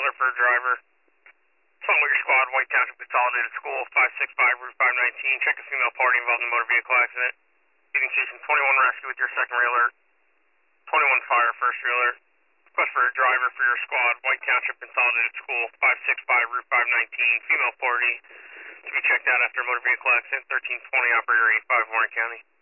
trailer for a driver. Song with your squad, White Township Consolidated School, 565 Route 519. Check a female party involved in a motor vehicle accident. Leading station 21 rescue with your secondary alert. 21 fire, first alert. Request for a driver for your squad, White Township Consolidated School, 565 Route 519. Female party to be checked out after a motor vehicle accident, 1320 operator 85, Warren County.